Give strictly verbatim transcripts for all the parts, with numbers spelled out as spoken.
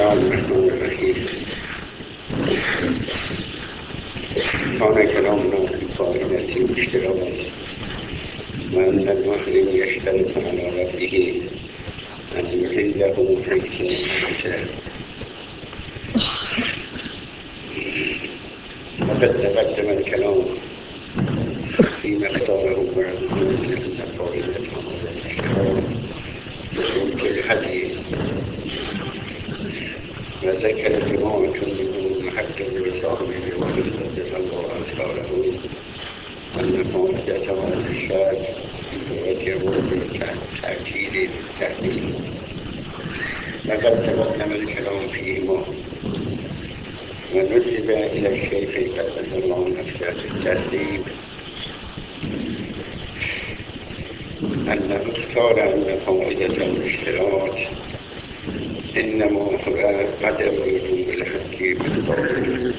الله الرحمن الرحيم. كان كلامنا في فائدة الاشتراك، وأن المسلم يشترط على ربه أن يحله حيث شاء. وقد تقدم الكلام فيما اختاره بعضهم من أن فائدة هذا الاشتراك في الهدي، وذكر جماعة منهم المحجة بالصالح وقصة الله أسراره أن فائدة هذا الشرط توجه بالتأكيد بالتحديد. لقد تقدم الكلام فيهما، ونسب إلى الشيخ قدس الله نفسه بالترتيب أنه اختار أن فائدة الاشتراك إنما هو عدم وجوب الحق بالقول.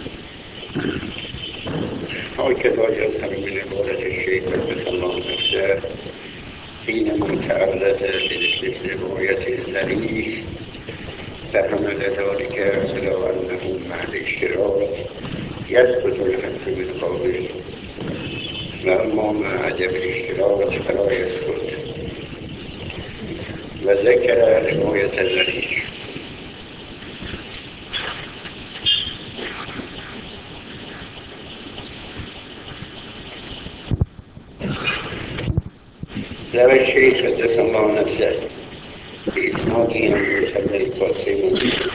هكذا يظهر من عبارة الشيخ قدس الله نفسه حينما تعرض للرواية الصريح، فحمل ذلك على أنه مع الاشتراك يثبت الحق بالقول، وأما مع عدم الاشتراك فلا يثبت. وذكر رواية الصريح. روى الشيخ قدس الله نفسه بإسناده عن موسى القاسم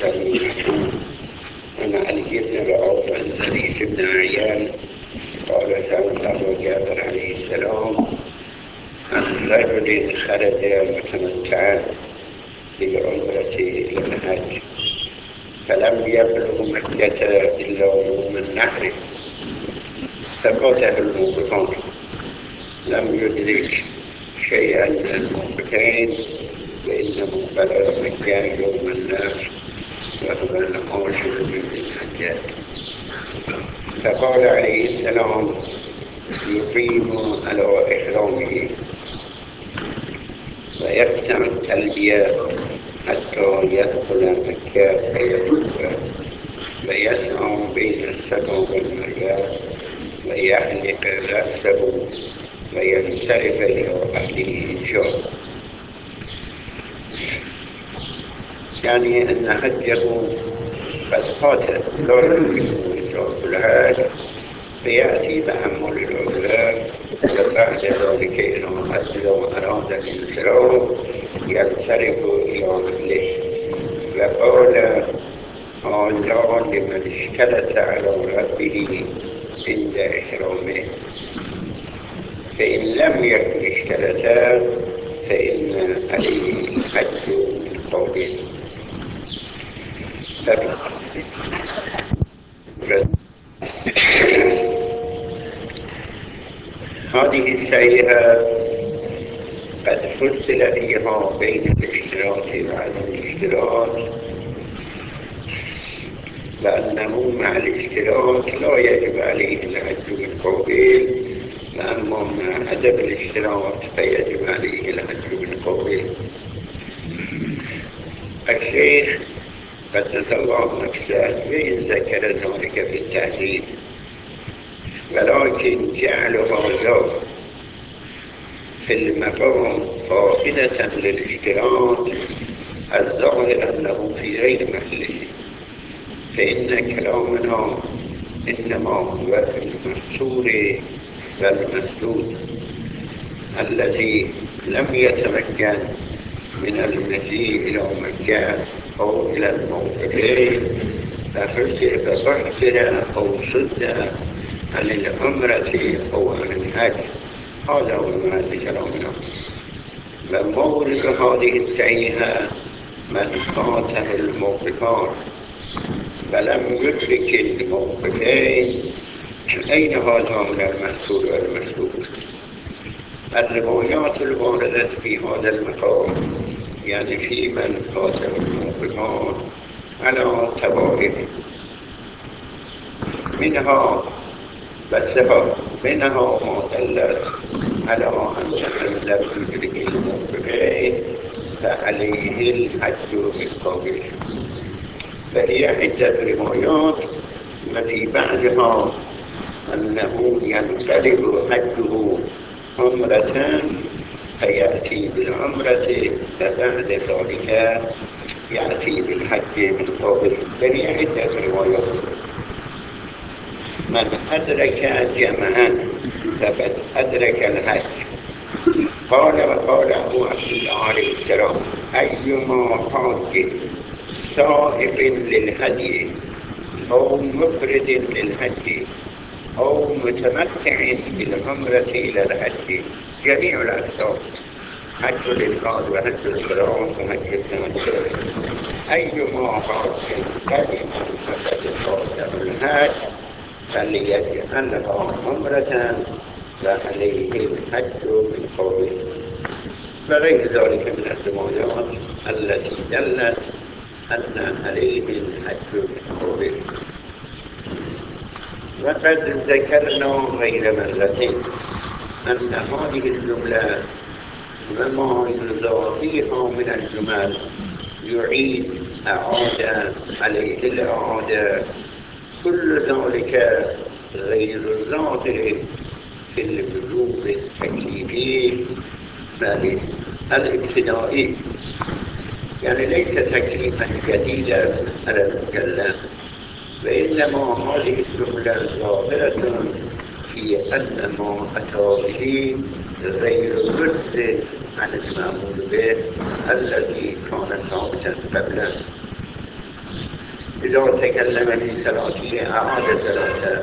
عن علي بن رعاف عن زريس بن عيان قال سألت أبا جعفر عليه السلام عن رجل خرج متمتعا بالعمرة إلى الحج فلم يبلغ مكة إلا يوم النحر، فقاته الموقفان، لم يدرك شيئا من الموقفين، فإنه بلغ مكة يوم النحر وهو العاشر من ذي الحجة. فقال عليه السلام يقيم على إحرامه ويفتح التلبية حتى يدخل مكة فيطوف ويسعى بين الصفا والمروة ويحلق رأسه وينصرف إلى أهله إن شاء. يعني أن حجه قد فات لا يمكنه إدراك الحج، فيأتي تحمل العذر، وبعد ذلك إذا أراد الانصراف ينصرف إلى أهله. وقال هذا لمن اشترط على ربه عند إحرامه، فإن لم يكن اشترطا فإن عليه الحج بالقول. هذه السيئة قد فصل فيها بين الاشتراك وعدم الاشتراك، لأنه مع الاشتراك لا يجب عليه الحج بالقول، وأما مع عدم الاشتراك فيجب عليه الحج بالقول. الشيخ قدس الله نفسه ذكر ذلك في التهذيب، ولكن جعل هذا في المقام فائدة للاشتراك الظاهر أنه في غير محله، فإن كلامنا إنما هو في المستور والمسدود الذي لم يتمكن من المجيء إلى مكة أو إلى الموقفين فأحسر أو صد عن العمرة أو عن الحج. هذا هو معنى كلامنا. ومورد هذه السيئة من فاته الموقفان فلم يدرك الموقفين، أين هذا من المحصول والمسدود؟ الروايات الواردة في هذا المقام يعني في من فاته الموقفان على توائف، منها بسها منها ما دلت على أن من لم يدرك الموقفين فعليه الحج بالقول، فهي عدة روايات، وفي بعضها أنه ينقلب حجه عمرة فيأتي بالعمرة، فبعد ذلك يأتي بالحج من قبل. فهي عدة روايات. من أدرك جمعا فقد أدرك الحج. قال وقال أبو عبد الله عليه السلام: أيما حاج سائق للهدي أو مفرد للحج أو متمتع بالعمرة إلى الحج، جميع الأحكام، حج للفرد وحج القران وحج التمتع، أيما حاج قدم فقد فاته الحج فليجعلها عمرة وعليه الحج من قوله. فغير ذلك من الروايات التي دلت أن عليه الحج من قوله. وقد ذكرنا غير مرتين أن هذه الجملة وما يضاهيها من الجمل يعيد أعاد عليه الإعادة، كل ذلك غير ظاهر في الوجوب التكليفي بل الابتدائي، يعني ليس تكليفا جديدا على المكلف، وإنما هذه الجملة ظاهرة في أن ما أتى به غير رد عن المأمور به الذي كان ثابتا قبله. إذا تكلم في ثلاثة أعاد ثلاثة،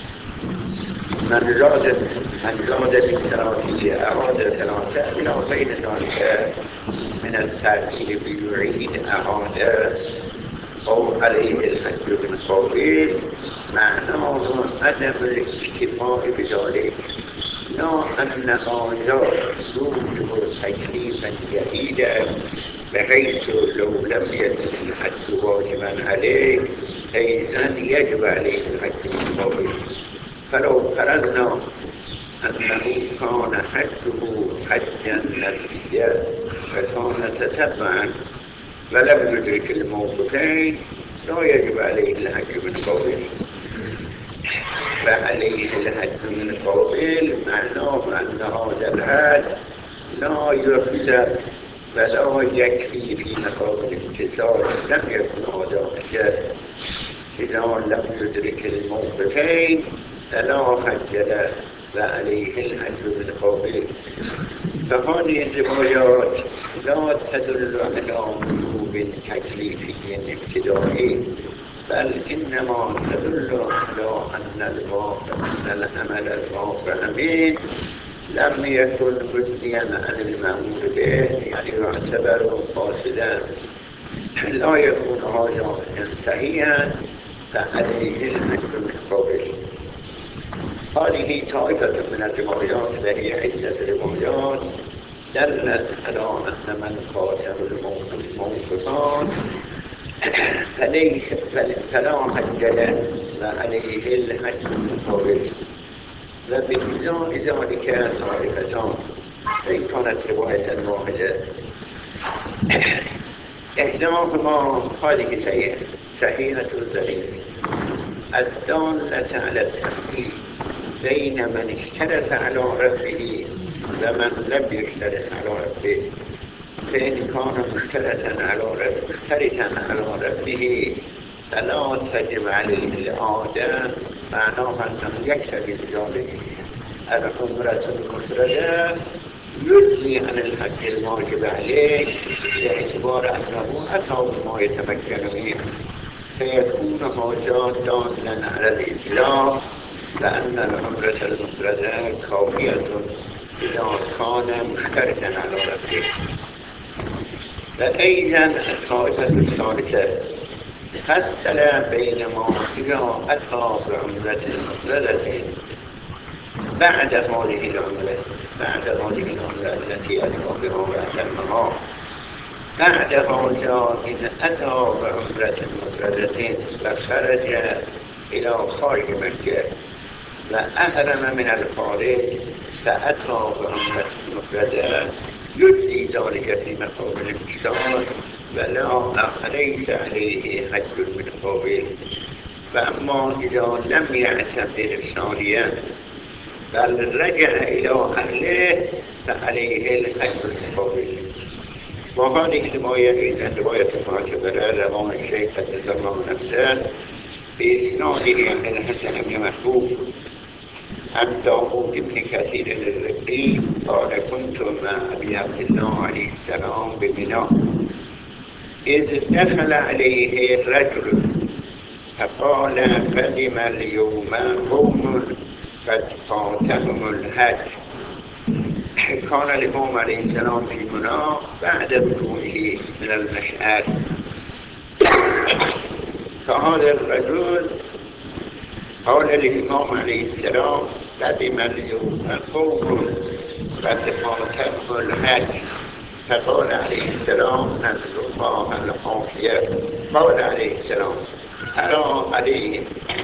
من زاد من زاد في ثلاثة أعاد ثلاثة، إلى غير ذلك من الترتيب يعيد أعاد أو عليه الحج من قبل، معناه عدم الاكتفاء بذلك، لا أن هذا يوجب تكليفا جديدا بحيث لو لم يكن الحج واجبا عليه أيضا يجب عليه الحج من قبل. فلو فرضنا أنه كان حجه حجا نفسيا فكان تتبعا ولم يدرك الموقفين لا يجب عليه الحج من قبل، فعليه الحج من قبل معناه أن هذا الحج لا يحسب ولا يكفي في مقام الامتثال، لم يكن هذا حجا إذا لم يدرك الموقفين فلا حج له وعليه الحج من قبل. فهذه الروايات لا تدل على وجوب تكليفي ابتدائي، بل إنما تدل على أن الواقع أن العمل الواقع به لم يكن مجديا عن المأمور به، يعني يعتبر فاسدا، لا يكون هذا صحيحا فعليه الحج من قبل. هذه طائفة من الروايات وهي عدة روايات دلت على أن من فاته الموقفان فليس فلا حج له وعليه الحج من قبل. وبإزاء ذلك طائفتان، فإن كانت رواية واحدة إحداهما هذه سيئة سحينة الدليل الدالة على التفريق بين من اشترط على ربه ومن لم يشترط على ربه. فإن كان مشترطا على ربه مشترطا على ربه فلا تجب عليه العادة، معناه أنه يكتفي بذلك. العمرة المفردة يجزي عن الحج الواجب عليه باعتبار أنه أتى بما يتمكن منه، فيكون هذا دالا على الإطلاق لأن العمرة المفردة كافية إذا كان مشتركا على ربه. فأيضا الطائفة الثالثة فصل بين ما إذا أتى بعمرة مفردة بعد هذه العمرة بعد هذه العمرة التي أتى بها وأتمها، بعد هذا إن أتى بعمرة مفردة فخرج إلى خارج مكة وأهرم من الخارج فأتى بعمرة مفردة يجزي ذلك في مقام الامتثال ولا ليس عليه حج من قبل. فأما إذا لم يعتمر ثانيا بل رجع إلى أهله فعليه الحج المقابل. وهذه الرواية أيضا رواية معتبرة رواه الشيخ قدس الله نفسه بإسناده عن الحسن بن محبوب عن داود بن كثير الرقي قال كنت مع أبي عبد الله عليه السلام بمنى إذ دخل عليه رجل فقال قدم اليوم قوم قد فاتهم الحج. كان الإمام عليه السلام في منى بعد رجوعه من المشعر، فهذا الرجل قال الإمام عليه السلام قدم اليوم قوم قد فاتهم الحج، فقال عليه السلام نسأل الله العافية. قال عليه السلام أرى عليه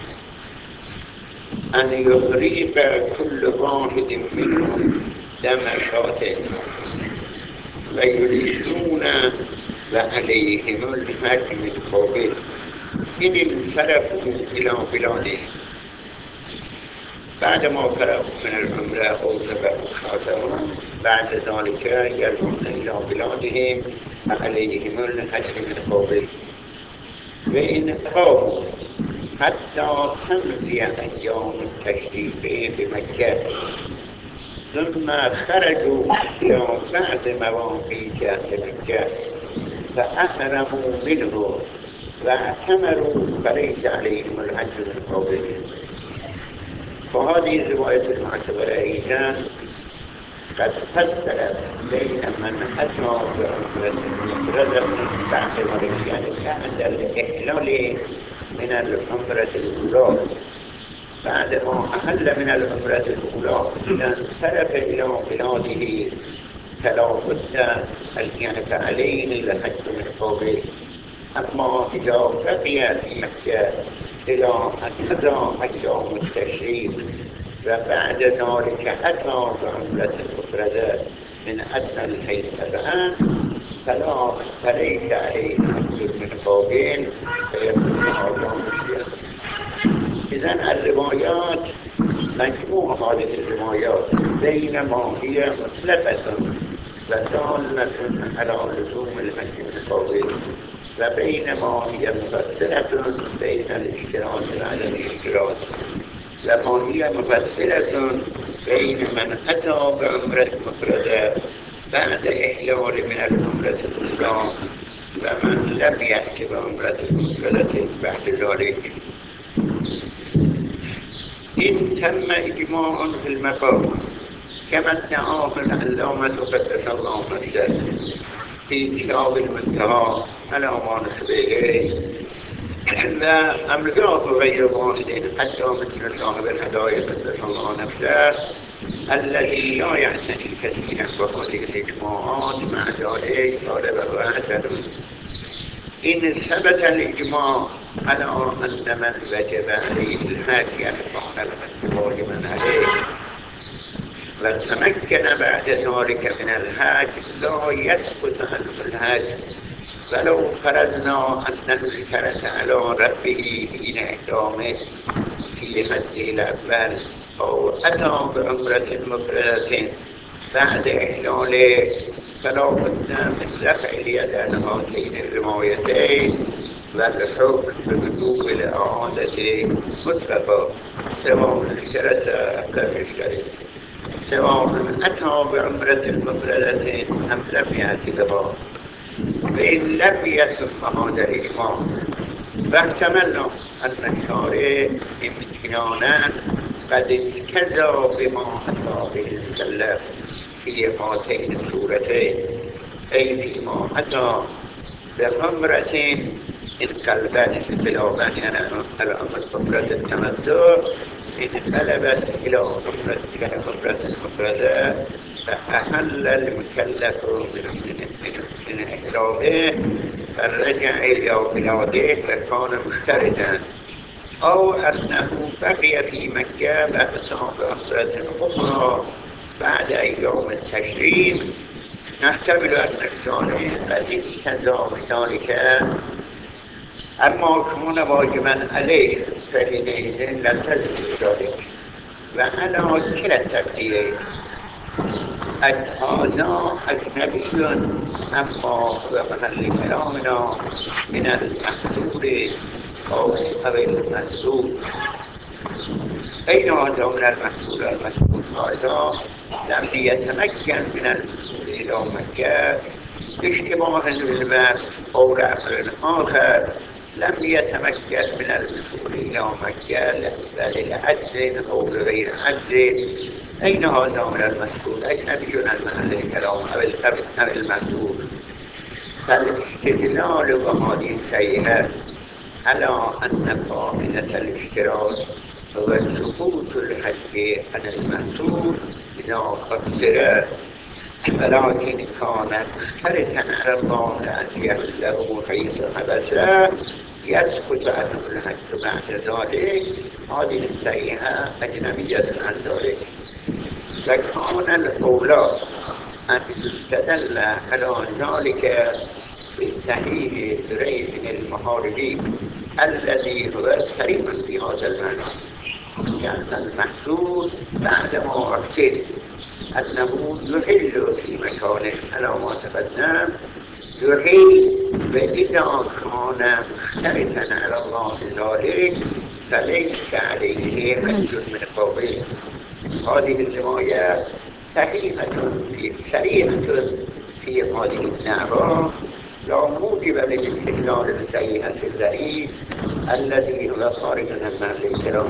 أن يضرب كل واحد منهم دم شاة ويريدون وعليهم الحج من قبل. إن انصرفوا إلى بلادهم بعدما فرغوا من العمرة أو ذبحوا شاتهم بعد ذلك يرجعون إلى بلادهم وعليهم الحج من قبل. وإن قاموا حتى تمضي أيام التشريق بمكة ثم خرجوا إلى بعض مواقيت مكة فأحرموا منه واعتمروا فليس عليهم الحج من قبل. وهذه الرواية المعتبرة أيضا قد فسرت بين من أتى بعمرة مفردة بعد ذلك، يعني بعد الإحلال من العمرة الأولى، بعد ما أحل من العمرة الأولى إذا انصرف إلى بلاده فلا بد يعني فعليه الحج من قبل. أما إذا بقي في مكة إلى أن قضى أيام التشريق وبعد ذلك أتى بعمرة مفردة من أدنى الحيث الآن فلا فليس عليه حج من قبل فيكون هذا مشكلة. إذن الروايات مجموع هذه الروايات بينما هي مطلقة ودالة على لزوم الحج من قبل وبينما هي مفصلة بين الاشتراط وعدم الاشتراط، وما هي مفصلة بين من أتى بعمرة مفردة بعد إحلال من العمرة الأولى ومن لم يأت بعمرة مفردة بعد ذلك. إن تم إجماع في المقام كما ادعاه العلامة قدس الله نفسه في كتاب المنتهى على ما نسب إليه، وأملاك غير واحد حتى مثل صاحب الهدايا قدس الله نفسه الذي لا يعتني كثيرا بهذه الإجماعات مع ذلك قال وهو حسن. إن ثبت الإجماع على أن من وجب عليه الحج يعني كان الحج واجبا عليه وتمكن بعد ذلك من الحج لا يسقط عنه الحج ولو فرضنا أنه اشترط على ربه حين إحرامه في حجه الأول أو أتى بعمرة مفردة بعد إحلاله فلا بد من رفع اليد عن هاتين الروايتين والحكم بوجوب الإعادة مطلقا سواء اشترط أم لم يشترط، سواء أتى بعمرة مفردة أم لم يأت بها. فإن لم يتم هذا الإجماع فاحتملنا أن الشارع امتنانا قد اجتزى بما أتى به المكلف في هاتين الصورتين، أي فيما أتى بعمرة انقلبت بلغة يعني عمرة التمتع انقلبت إلى عمرة إلى عمرة مفردة فأحل المكلف من من إحرامه فرجع إلى بلاده وكان مشتردا، أو أنه بقي في مكة وأتى بعمرة أخرى بعد أيام التشريق نحتمل أن الثاني الذي كذا ذلك أما كون واجبا عليه فحينئذ نلتزم بذلك وعلى كلا التقديرين هذا أجنبي أما ومحل كلامنا من المحظور أو المسؤول. أين هذا من المسؤول؟ المسؤول هذا لم يتمكن من الوصول إلى مكة اشتباها بالماء أو لأمر آخر لم يتمكن من الوصول إلى مكة لعجز أو لغير عجز. أين هذا من المسؤول؟ أجنبي عن محل الكلام أو المسؤول. فالاستدلال بهذه السيئة على أن فائدة الاشتراك هو سقوط الحج عن المسؤول إذا قدر، ولكن كان مشتركا على الله أن يحله حيث حبسه يسقط عنه الحج بعد ذلك. هذه السيئة أجنبية عن ذلك. فكان الأولى أن يستدل على ذلك بصحيح دريد المحاربي الذي هو سليم في هذا المعنى، لأن المحسوس بعدما أكد أنه يحل في مكان على ما تقدم يحل، وإذا كان مشتركا على الله ذلك فليس عليه حج من قبل. هذه الرواية صحيحة في صريحة في هذه الدعوة، لا موجب للاستدلال بصحيحة الدليل الذي هو خارج عن محل الكلام.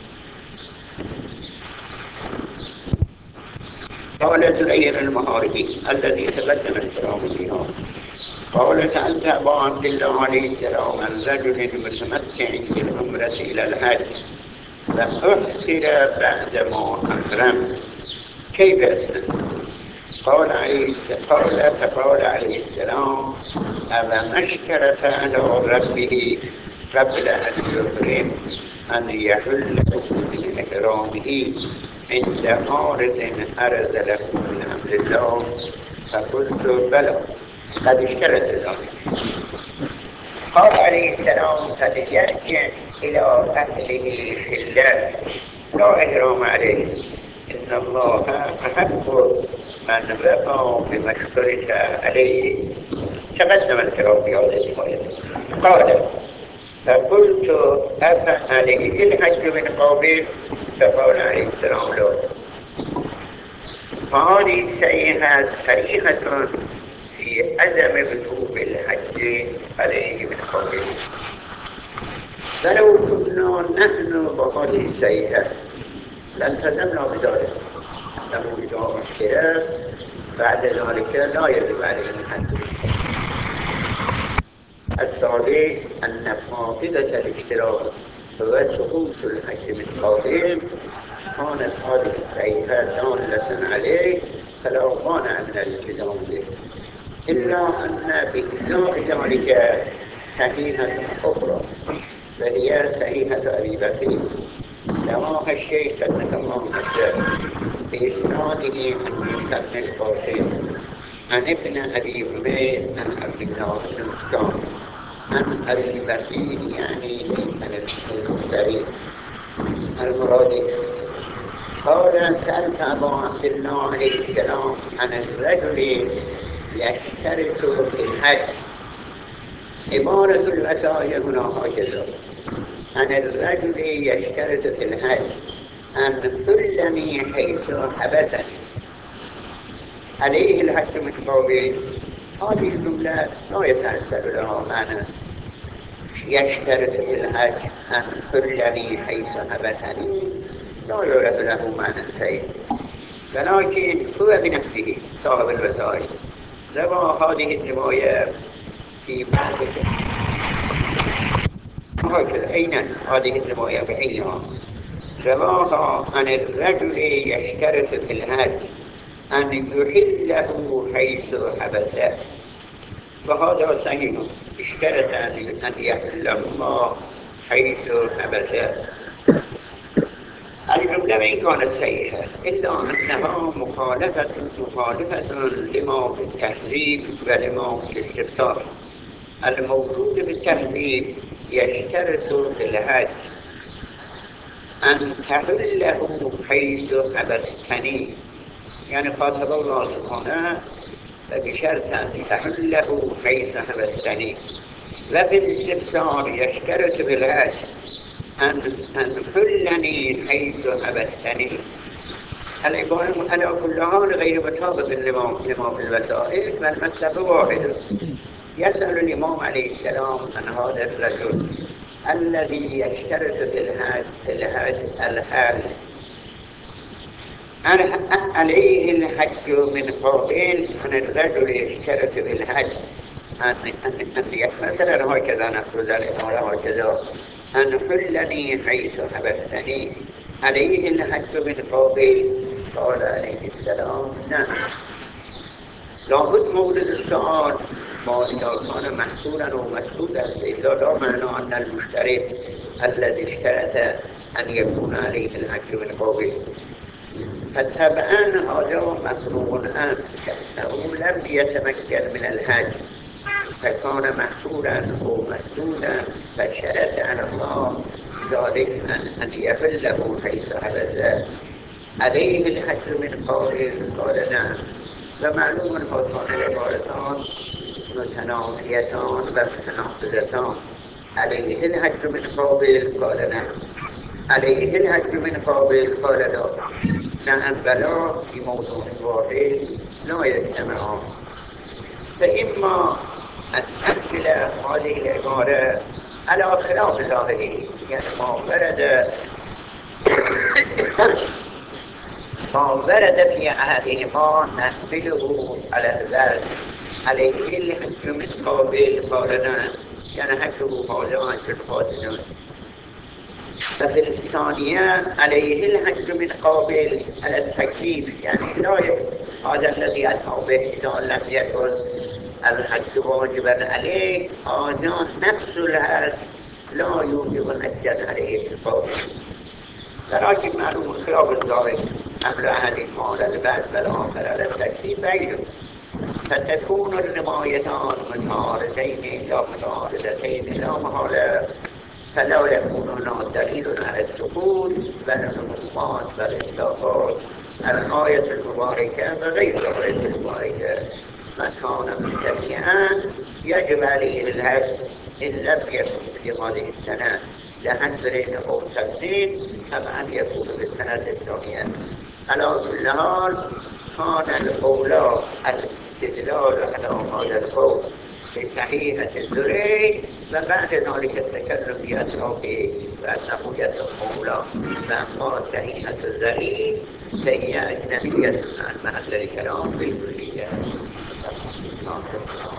قال زرير المحاربي الذي تقدم الكلام فيها، قال سألت أبا عبد الله عليه السلام عن رجل متمتع بالعمرة إلى الحج فأحسر بعدما أحرم كيف أسلم؟ قال عليه قال فقال عليه السلام أما اشترط على ربه قبل أن يحرم أن يحل من إحرامه عند عارض عرض له من أمر الله؟ فقلت بلى قد اشترط ذلك. قال عليه السلام فليرجع إلى أهله حلا لا إحرام عليه، إن الله أحب من وفى بما اشترط عليه. تقدم الكلام في هذه الرواية. قال فقلت أفعليه الحج من قبل؟ فقال عليه السلام لا. فهذه السيئة صريحة في عدم وجوب الحج عليه من قبل. فلو كنا نحن بهذه السيئة لالتزمنا بذلك، أنه إذا أشكر بعد ذلك لا يجب عليه الحج. الثالث أن فائدة الاشتراك هو سقوط الحج من قبل، كانت هذه السيئة دالة عليه فلا مانع من الالتزام به، إلا أن بإزاء ذلك صحيحة أخرى وهي صحيحة أبي بكر رواها الشيخ سلمة الله نفسه بإسناده عن موسى بن القاسم عن ابن أبي عمير عن عبد الله بن مسكين عن أبي بكر يعني عن المرسلين المرادي. قال سألت أبا عبد الله عليه السلام عن الرجل يشترط في الحج. عبارة الوسائل هنا هكذا: عن الرجل يشترط في الحج أن كلني حيث حبسني عليه الحج من قبل. هذه الجملة لا يتأثر لها معنى يشترط في الحج أن كلني حيث حبسني، لا يعرف له معنى شيء، ولكن هو بنفسه صاحب الوسائل روى هذه الرواية في بعض هكذا. أين هذه الرواية بعينها؟ رواها عن الرجل يشترط في الحج أن يحله حيث حبسه، وهذا صحيح، اشترط أن يحله حيث حبسه. الجمله به این كانت صحیحه الا انها مخالفه مخالفه لما في التهذيب و لما في الاستفسار. الموجود بالتهذيب يشترط في الحج أن تحله حيث حبستني، يعني خاطب الله سبحانه بشرط أن تحله حيث حبستني. وفي الاستفسار يشترط في الحج أن أن حلني حيث حبستني. العبارة على كل حال غير مطابق لما لما في الوسائل والمطلب واحد. يسأل الإمام عليه السلام عن هذا الرجل الذي يشترط في الحج في الحج الحال عليه الحج من قابل عن الرجل يشترط في الحج أن أن مثلا هكذا نفرض العبارة هكذا أن حلني حيث حبستني عليه الحج من قابل. قال عليه السلام نعم. لابد مورد السؤال ما إذا كان محصولا ومسؤولا إذا لا معنى أن المشترك الذي اشترط أن يكون عليه الحج من قابل، فطبعا هذا مفروغ عنه كأنه لم يتمكن من الحج فكان محصولا أو مسؤولا فشرط على الله ذلك أن يحله حيث حبس عليه الحج من قابل. قال نعم. ومعلوم هاتان العبارتان متنافيتان و متناقضتان. عليه الحج من قابل قال نعم، عليه الحج من قابل قال لا. نعم بلا في موضوع واحد لا يجتمعان. فإما أن تحمل هذه العبارة على خلاف ظاهره، يعني ما ورد ما ورد في أحدهما نحمله على البعض. عليه الحج من قابل قال نعم، يعني حجه هذا حج الفاسدون. ففي الثانية عليه الحج من قابل على التكليف، يعني لا هذا الذي أتى به إذا لم يكن الحج واجبا عليه هذا نفس الحج لا يوجب حجا عليه في القابل. ولكن معلوم خلاف الظاهر حمل أحدهما على البعض والآخر على التكليف بعيد، فتكون الروايتان متعارضتين لا متعارضتين لا محالة، فلا يكون هناك دليل على السكوت بل العمومات والاطلاقات الآية المباركة وغير الآية المباركة من كان مبتدئا يجب عليه الحج إن لم يكن في هذه السنة لحجر أو تقديم طبعا يكون بالسنة الثانية. على كل حال كان الأولى الاستدلال على هذا القول بصحيحة الزريع وبعد ذلك التكلم بأطرافه وأنه يصح أولى. فأما صحيحة الزريع فهي أجنبية عن محل الكلام بالكلية.